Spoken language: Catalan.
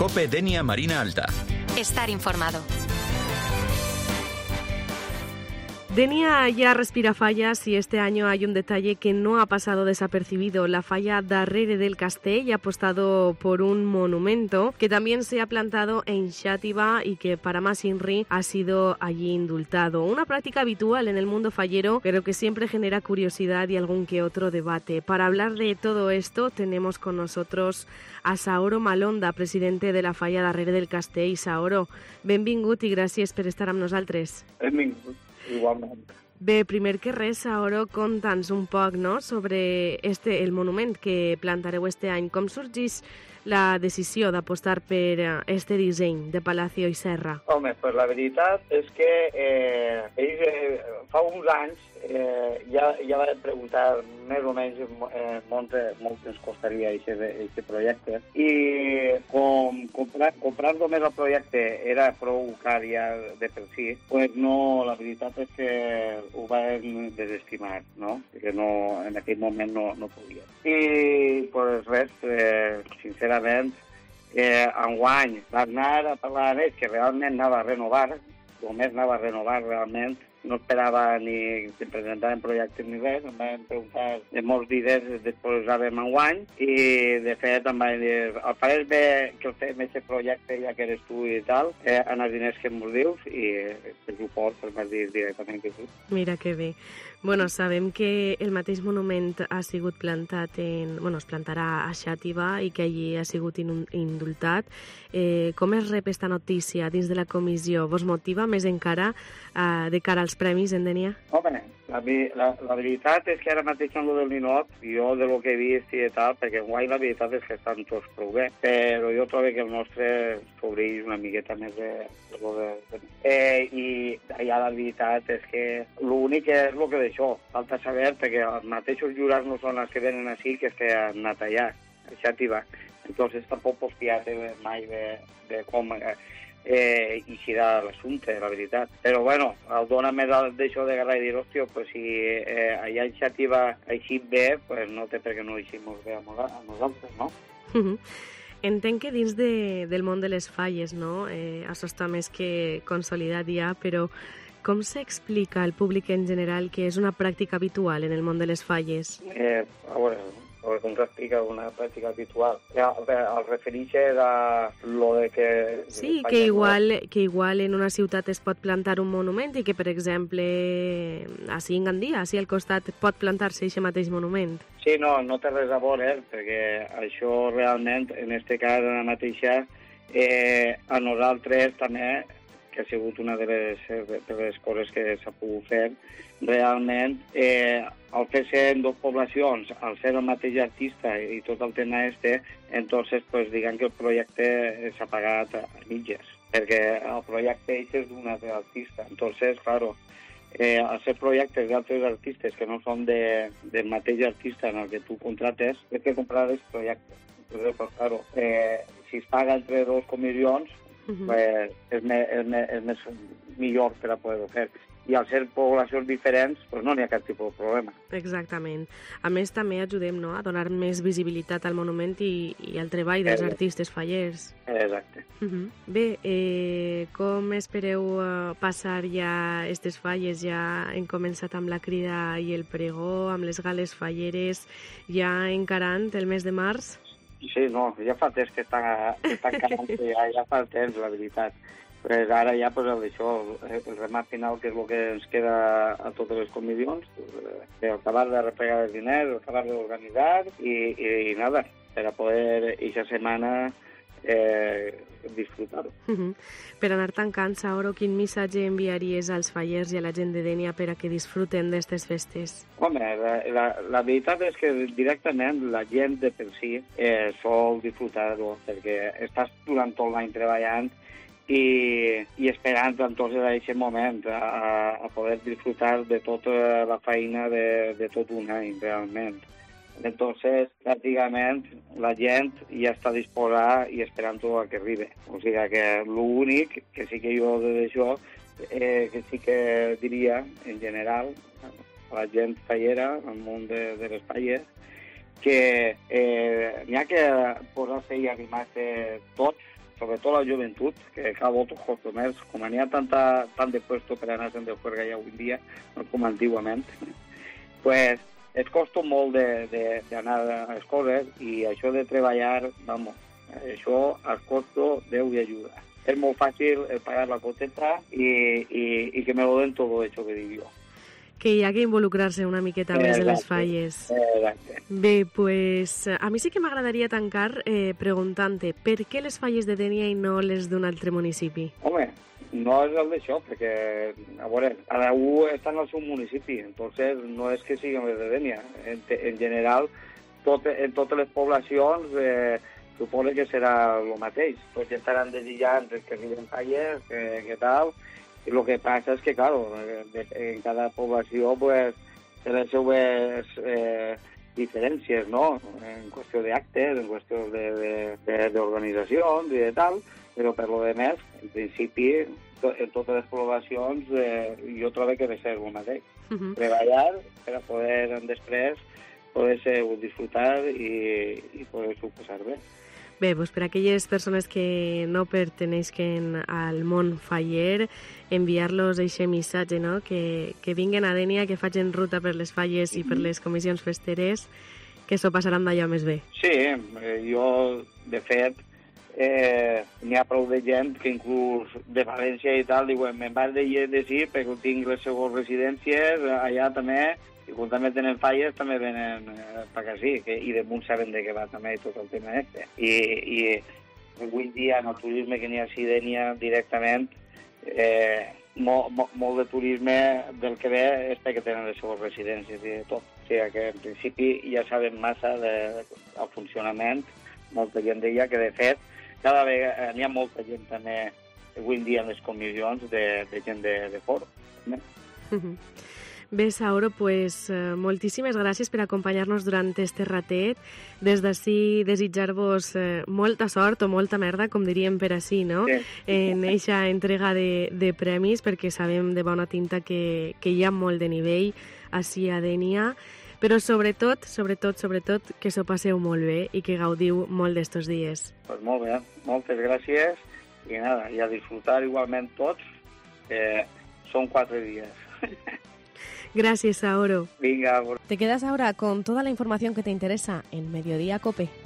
COPE Denia Marina Alta. Estar informado. Denia ya respira fallas y este año hay un detalle que no ha pasado desapercibido. La falla darrere del Castell ha apostado por un monumento que también se ha plantado en Xàtiva y que para más Inri ha sido allí indultado. Una práctica habitual en el mundo fallero, pero que siempre genera curiosidad y algún que otro debate. Para hablar de todo esto tenemos con nosotros a Saoro Malonda, presidente de la falla darrere del Castell. Saoro, benvingut i gràcies per estar amb nosaltres. Benvingut. Igualment. Bé, primer que res, Saoro, conta'ns un poc, no?, sobre el monument que plantareu este any. Com sorgeix la decisió d'apostar per este disseny de Palacio i Serra? Home, pues la veritat és que ells fa uns anys ja van preguntar més o menys molt ens costaria aquest projecte i com comprar només el projecte era prou car ja de per si, pues no, la veritat és que ho van desestimar, no? Que no, en aquell moment no podia. I pues res, sincerament, enguany va anar a parlar amb ells que realment anava a renovar, només anava a renovar realment, no esperava ni que presentaven projectes ni res, em van preguntar de molts diners que posàvem enguany i de fet em van dir, el faràs bé que el fem aquest projecte ja que eres tu i tal, en els diners que em dius i per suport per m'has dit directament que sí. Mira que bé. Bueno, sabem que el mateix monument ha sigut plantat es plantarà a Xàtiva i que allí ha sigut indultat. Com es rep esta notícia dins de la comissió? Vos motiva més encara de cara als premis en Denia? Home, la veritat és que ara mateix amb el del ninot, jo de lo que he vist i tal, perquè guai la veritat és que estan tots prou bé, però jo trobo que el nostre s'obreix una miqueta més de lo de... I allà la veritat és que l'únic és el que d'això, falta saber, perquè els mateixos jurats no són els que venen així, que és que han anat allà, a Xàtiva. Entonces tampoc pots fiar-te mai de com... i serà l'assumpte, la veritat. Però bueno, el dona més d'això de guerra i dir, hòstia, pues si allà en Xàtiva així bé, pues no té per què no així molt bé a nosaltres, no? Entenc que dins del món de les falles, no? Això està més que consolidat ja, però com s'explica al públic en general que és una pràctica habitual en el món de les falles? A veure, com s'explica una pràctica habitual. El refereix a lo de que... Sí, que igual en una ciutat es pot plantar un monument i que, per exemple, així en Gandia, així al costat, pot plantar-se aquest mateix monument. Sí, no té res a veure, perquè això realment, en aquest cas, en la mateixa, a nosaltres també, que ha sigut una de les coses que s'ha pogut fer, realment, al fer-se en dues poblacions, al ser el mateix artista i tot el tema entonces, pues, diguem que el projecte s'ha pagat a mitges, perquè el projecte és d'un altre artista. Entonces, claro, al ser projectes d'altres artistes que no són del mateix artista en el que tu contrates, és que comprar els projectes. Entonces, pues, claro, si es paga entre dos comissions, pues, és més millor per a poder-ho fer. I al ser poblacions diferents, pues no n'hi ha cap tipus de problema. Exactament. A més, també ajudem, no?, a donar més visibilitat al monument i al treball dels artistes fallers. Exacte. Bé, com espereu passar ja aquestes falles? Ja hem començat amb la crida i el pregó, amb les gales falleres, ja encarant el mes de març? Sí, no, ja fa temps que estan canant, ja fa temps, la veritat. Però ara ja, pues, el remat final, que és el que ens queda a totes les comissions, acabar de replegar els diners, acabar d'organitzar i nada, per a poder aquesta setmana disfrutar-ho. Per anar tancant, Saoro, quin missatge enviaries als fallers i a la gent de Denia per a que disfruten d'aquestes festes? Home, la veritat és que directament la gent de per si sol disfrutar-ho, perquè estàs durant tot l'any treballant i esperant entonces a aquest moment a poder disfrutar de tota la feina de tot un any, realment. Entonces, pràcticament, la gent ja està disposada i esperant-ho a que arribi. O sigui que l'únic que sí que jo d'això, que sí que diria, en general, a la gent fallera, al món de les falles, que n'hi ha que posar-se i animar-se tots sobretot la joventut, que cada volta costa més, com n'hi ha tant de puesto per anar de juerga ja avui dia, no com antigament, pues es costa molt d'anar a les coses i això de treballar, vamos, això al costo Déu i ajuda. És molt fàcil pagar la coteta i que me lo den todo hecho, que dic jo. Que hi ha que involucrar-se una miqueta més en les falles. Exacte. Bé, pues a mi sí que m'agradaria tancar preguntant-te per què les falles de Dénia i no les d'un altre municipi? Home, no és el d'això, perquè, a veure, cada un està en el seu municipi, entonces no és que siguin les de Dénia. En general, en totes les poblacions suposo que serà el mateix. Tots estaran desitjant que arriben falles, que tal. I el que passa és que, claro, en cada població pues, té les seues diferències, no? En qüestió d'actes, en qüestió d'organitzacions i de tal, però per lo de més, en principi, en totes les poblacions jo trobo que ha de ser el mateix. Treballar per a poder després poder-se disfrutar i poder-s'ho passar bé. Bé, doncs per a aquelles persones que no perteneixen al món faller, enviar-los aquest missatge, no? Que vinguen a Dénia, que facin ruta per les falles i per les comissions festeres, que s'ho passaran d'allò més bé. Sí, jo, de fet, n'hi ha prou de gent que inclús de València i tal, diuen, me'n vaig de sí, perquè tinc les seves residències, allà també, i quan també tenen falles també venen per aquí, i damunt saben de què va també tot el tema este. I avui dia en el turisme que n'hi ha a Dénia directament, molt de turisme del que ve és perquè tenen les seves residències i de tot. O sigui que en principi ja saben massa del funcionament, molta gent deia que de fet cada vegada n'hi ha molta gent també avui dia en les comissions de gent de fora. Bé, Saoro, pues, moltíssimes gràcies per acompanyar-nos durant este ratet. Des d'ací desitjar-vos molta sort o molta merda, com diríem per ací, no? Sí. En eixa entrega de premis, perquè sabem de bona tinta que hi ha molt de nivell ací a Dénia, però sobretot, que s'ho passeu molt bé i que gaudiu molt d'estos dies. Pues molt bé, moltes gràcies i nada, i a disfrutar igualment tots, que són 4 dies. Gracias, Saoro. Venga. Te quedas ahora con toda la información que te interesa en Mediodía COPE.